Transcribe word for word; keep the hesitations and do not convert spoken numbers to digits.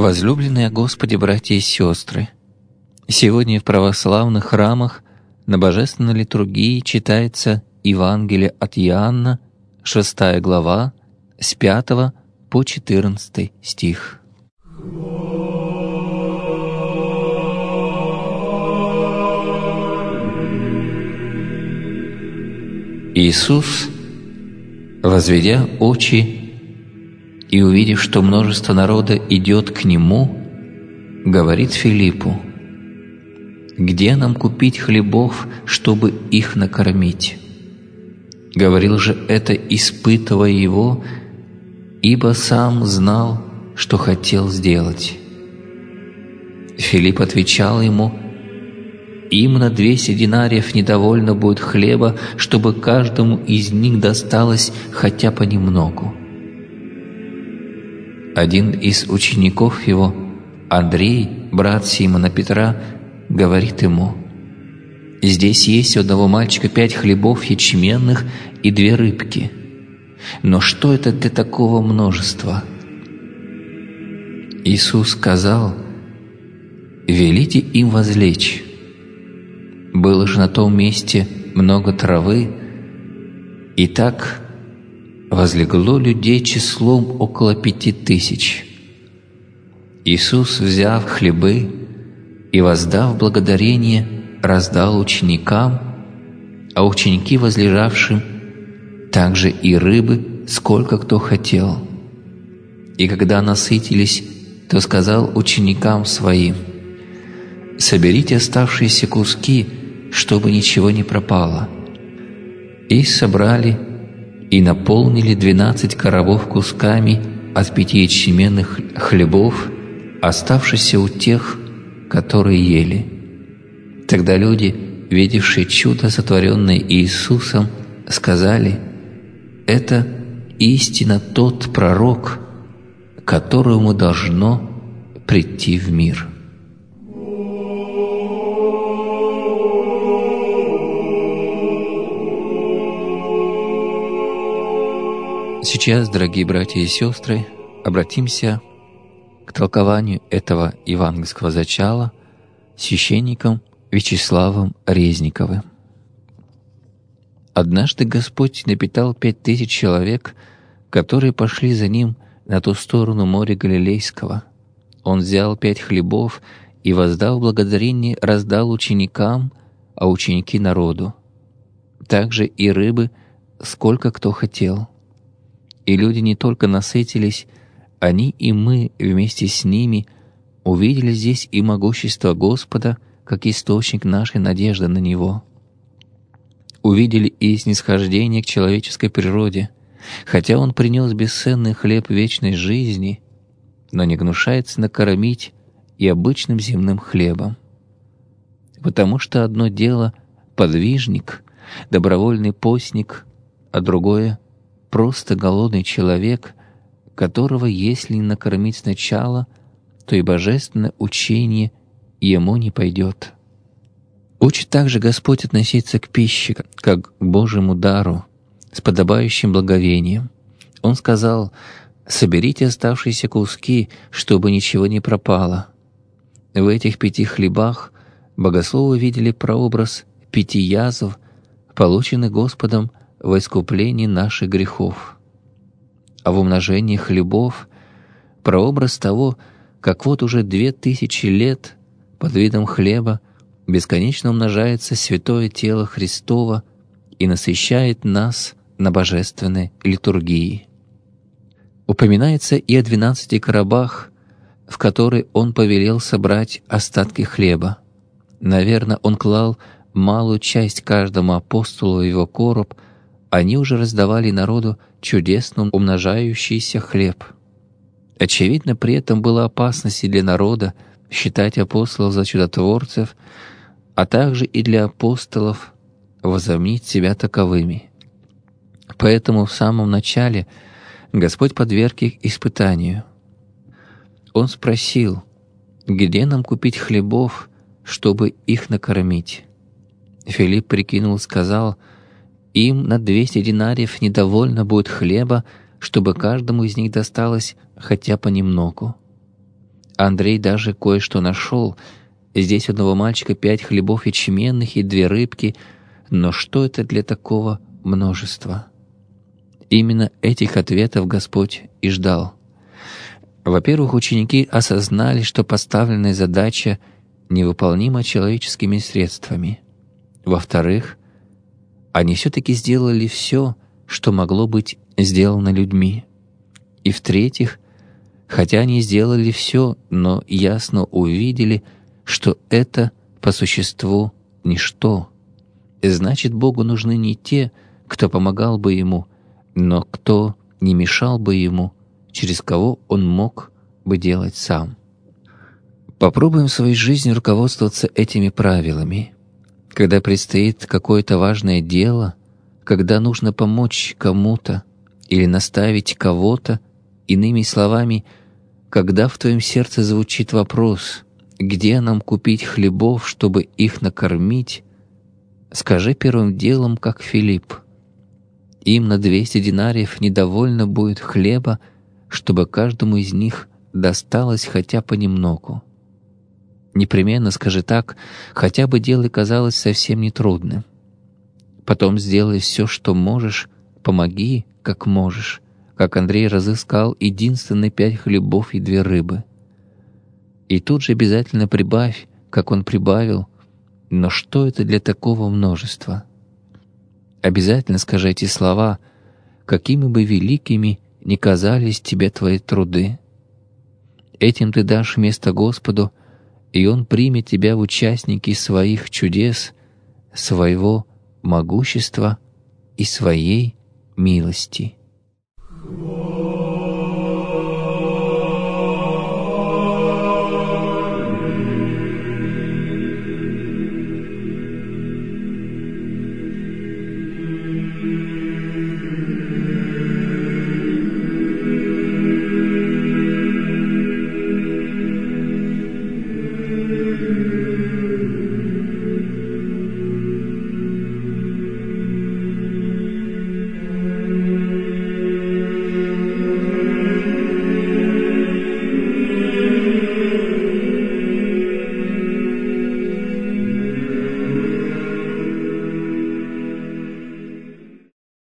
Возлюбленные Господи, братья и сестры, сегодня в православных храмах на Божественной литургии читается Евангелие от Иоанна, шестая глава, с пятого по четырнадцатый стих. Иисус, возведя очи и увидев, что множество народа идет к Нему, говорит Филиппу: «Где нам купить хлебов, чтобы их накормить?» Говорил же это, испытывая Его, ибо сам знал, что хотел сделать. Филипп отвечал Ему: «Им на двести динариев недовольно будет хлеба, чтобы каждому из них досталось хотя понемногу». Один из учеников Его, Андрей, брат Симона Петра, говорит Ему: «Здесь есть у одного мальчика пять хлебов ячменных и две рыбки. Но что это для такого множества?» Иисус сказал: «Велите им возлечь». Было же на том месте много травы, и так возлегло людей числом около пяти тысяч. Иисус, взяв хлебы и воздав благодарение, раздал ученикам, а ученики возлежавшим также и рыбы, сколько кто хотел. И когда насытились, то сказал ученикам своим: «Соберите оставшиеся куски, чтобы ничего не пропало». И собрали, и наполнили двенадцать коробов кусками от пяти ячменных хлебов, оставшихся у тех, которые ели. Тогда люди, видевшие чудо, сотворенное Иисусом, сказали: «Это истинно тот пророк, которому должно прийти в мир». Сейчас, дорогие братья и сестры, обратимся к толкованию этого евангельского зачала священником Вячеславом Резниковым. Однажды Господь напитал пять тысяч человек, которые пошли за Ним на ту сторону моря Галилейского. Он взял пять хлебов и, воздав благодарение, раздал ученикам, а ученики — народу. Также и рыбы, сколько кто хотел. И люди не только насытились, они и мы вместе с ними увидели здесь и могущество Господа, как источник нашей надежды на Него. Увидели и снисхождение к человеческой природе, хотя Он принес бесценный хлеб вечной жизни, но не гнушается накормить и обычным земным хлебом. Потому что одно дело — подвижник, добровольный постник, а другое — просто голодный человек, которого, если не накормить сначала, то и божественное учение ему не пойдет. Учит также Господь относиться к пище, как к Божьему дару, с подобающим благовением. Он сказал: «Соберите оставшиеся куски, чтобы ничего не пропало». В этих пяти хлебах богословы видели прообраз пяти язв, полученных Господом во искуплении наших грехов, а в умножении хлебов — прообраз того, как вот уже две тысячи лет под видом хлеба бесконечно умножается святое тело Христово и насыщает нас на божественной литургии. Упоминается и о двенадцати коробах, в которые Он повелел собрать остатки хлеба. Наверное, Он клал малую часть каждому апостолу в его короб. Они уже раздавали народу чудесно умножающийся хлеб. Очевидно, при этом была опасность и для народа считать апостолов за чудотворцев, а также и для апостолов возомнить себя таковыми. Поэтому в самом начале Господь подверг их испытанию. Он спросил: «Где нам купить хлебов, чтобы их накормить?» Филипп прикинул и сказал: «Им на двести динариев недовольно будет хлеба, чтобы каждому из них досталось хотя понемногу». Андрей даже кое-что нашел. Здесь у одного мальчика пять хлебов ячменных и две рыбки. Но что это для такого множества? Именно этих ответов Господь и ждал. Во-первых, ученики осознали, что поставленная задача невыполнима человеческими средствами. Во-вторых, они все-таки сделали все, что могло быть сделано людьми. И в-третьих, хотя они сделали все, но ясно увидели, что это по существу ничто. Значит, Богу нужны не те, кто помогал бы Ему, но кто не мешал бы Ему, через кого Он мог бы делать сам. Попробуем в своей жизни руководствоваться этими правилами. Когда предстоит какое-то важное дело, когда нужно помочь кому-то или наставить кого-то, иными словами, когда в твоем сердце звучит вопрос, где нам купить хлебов, чтобы их накормить, скажи первым делом, как Филипп: им на двести динариев недовольно будет хлеба, чтобы каждому из них досталось хотя понемногу. Непременно скажи так, хотя бы дело казалось совсем нетрудным. Потом сделай все, что можешь, помоги, как можешь, как Андрей разыскал единственные пять хлебов и две рыбы. И тут же обязательно прибавь, как он прибавил, но что это для такого множества? Обязательно скажи эти слова, какими бы великими ни казались тебе твои труды. Этим ты дашь место Господу, и Он примет тебя в участники своих чудес, своего могущества и своей милости.